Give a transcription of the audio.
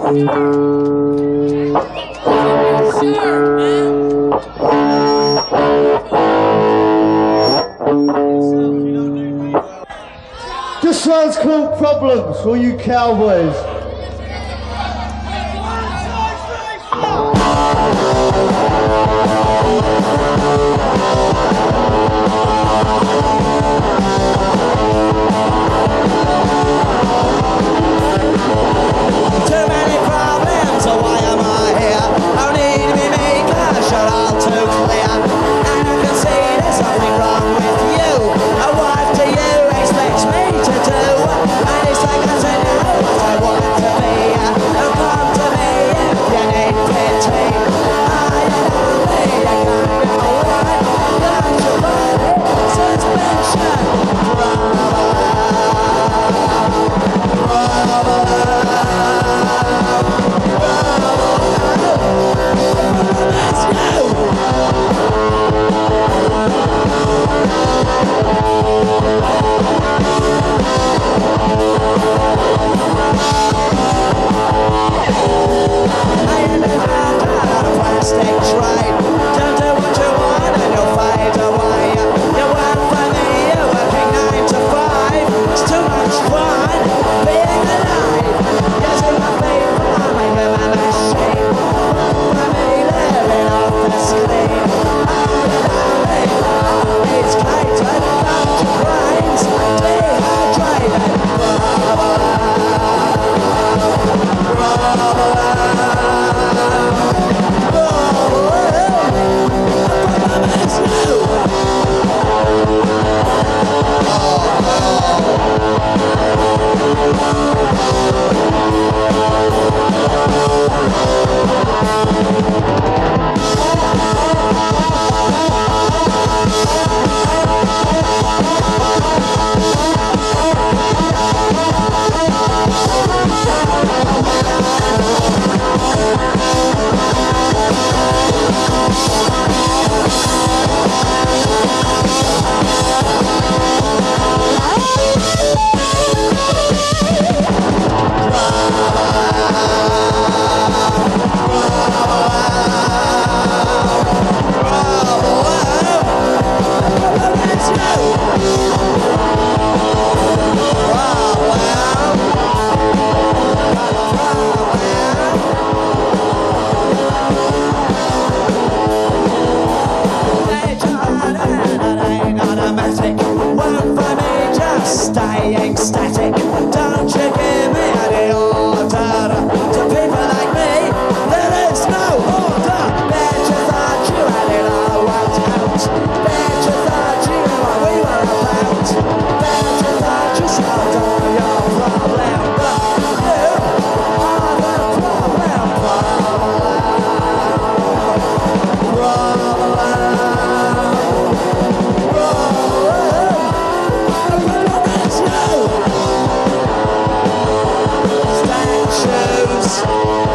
This one's called Problems for you cowboys. Too many problems, so why am I here? I need me make a shot all too clear. And I can see there's something wrong with you. What do you expect me to do? And it's like I said, what I want to be. And come to me if you need pity. I don't need a kind of one. That's your body, suspension. Staying static, don't you give me any order. To people like me, there is no order. Bet you thought you had it all worked out. Bet you thought you knew what we were about. Bet you thought you solved all your problem. But you are the problem. Statues